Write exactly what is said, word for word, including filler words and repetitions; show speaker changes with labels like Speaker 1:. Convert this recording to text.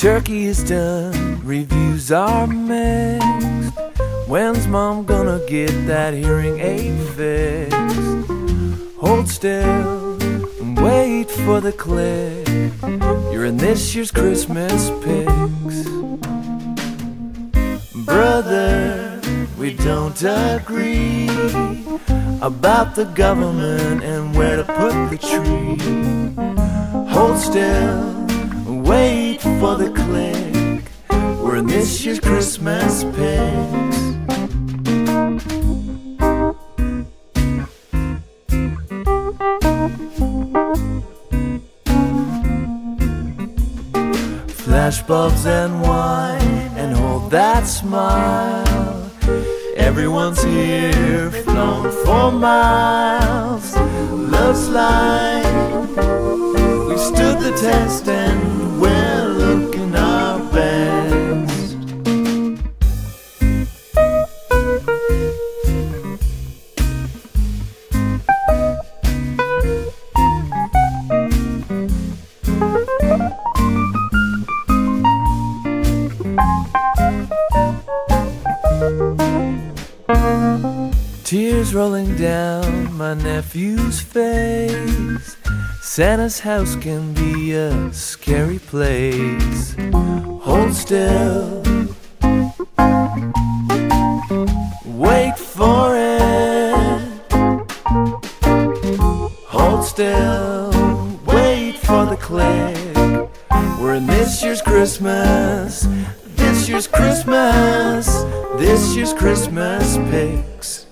Speaker 1: turkey is done, reviews are mixed. When's mom gonna get that hearing aid fixed? Hold still and wait for the click. You're in this year's Christmas Picks. Brother, we don't agree about the government and where to put the tree. Hold still, wait for the click. We're in this year's Christmas Picks. Flashbulbs and wine, and hold that smile. Everyone's here, flown for miles. Love's light, we've stood the test and we're looking our best. Tears rolling down my nephew's face. Santa's house can be a scary place. Hold still, wait for it. Hold still, wait for the click. We're in this year's Christmas, this year's Christmas, this year's Christmas Picks.